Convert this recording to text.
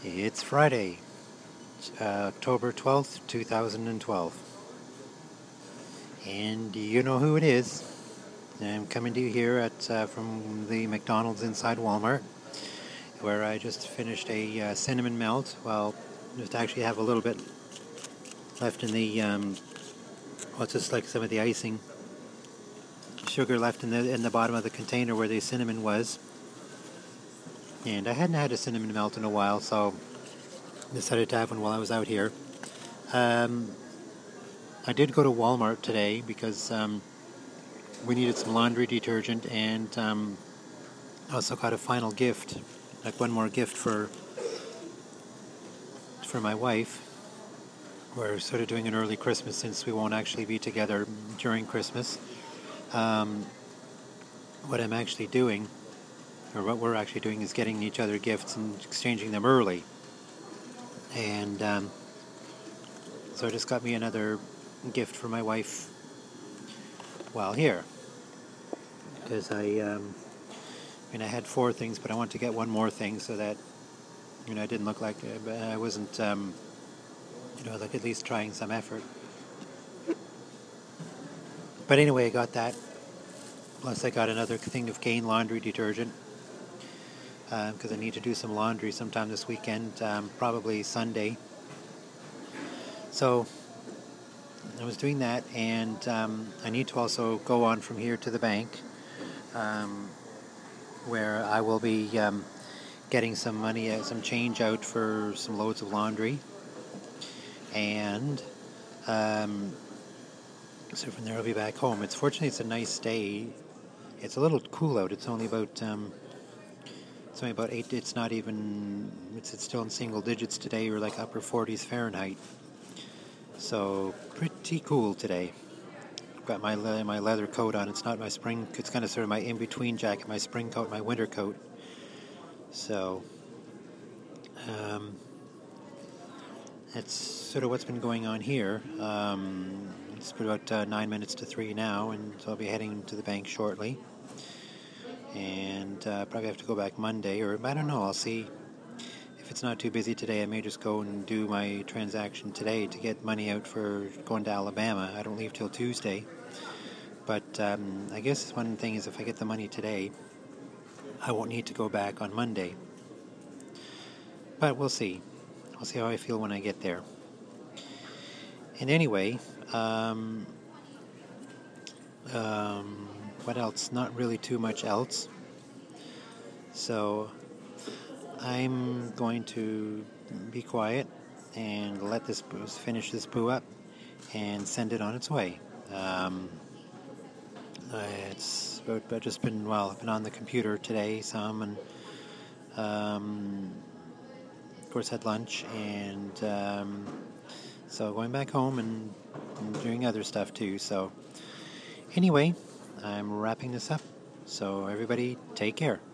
It's Friday, October 12th, 2012. And you know who it is. I'm coming to you here from the McDonald's inside Walmart, where I just finished a cinnamon melt. Well, just actually have a little bit left in the, it's just like some of the icing sugar left in the bottom of the container where the cinnamon was. And I hadn't had a cinnamon melt in a while, so decided to have one while I was out here. I did go to Walmart today because we needed some laundry detergent, and also got a final gift, like one more gift for my wife. We're sort of doing an early Christmas since we won't actually be together during Christmas. What I'm actually doing, or what we're actually doing, is getting each other gifts and exchanging them early. And so I just got me another gift for my wife while here, because I had 4 things, but I want to get one more thing so that I didn't look like I wasn't like at least trying some effort. But anyway, I got that. Plus I got another thing of Gain laundry detergent, because I need to do some laundry sometime this weekend, probably Sunday. So I was doing that, and I need to also go on from here to the bank, where I will be getting some money, some change out for some loads of laundry. And so from there I'll be back home. Fortunately it's a nice day. It's a little cool out. It's only about 8. It's not even. It's still in single digits today, or like upper 40s Fahrenheit. So pretty cool today. I've got my leather coat on. It's not my spring. It's kind of sort of my in-between jacket, my spring coat, my winter coat. So that's sort of what's been going on here. It's about 9 minutes to 3 now, and so I'll be heading to the bank shortly. And probably have to go back Monday, or I don't know. I'll see. If it's not too busy today, I may just go and do my transaction today to get money out for going to Alabama. I don't leave till Tuesday. But I guess one thing is, if I get the money today, I won't need to go back on Monday. But we'll see. I'll see how I feel when I get there. And anyway, what else? Not really too much else. So I'm going to be quiet and let this finish this boo up and send it on its way. It's about just been, I've been on the computer today some, and of course had lunch, and so going back home and doing other stuff too. So anyway, I'm wrapping this up. So everybody, take care.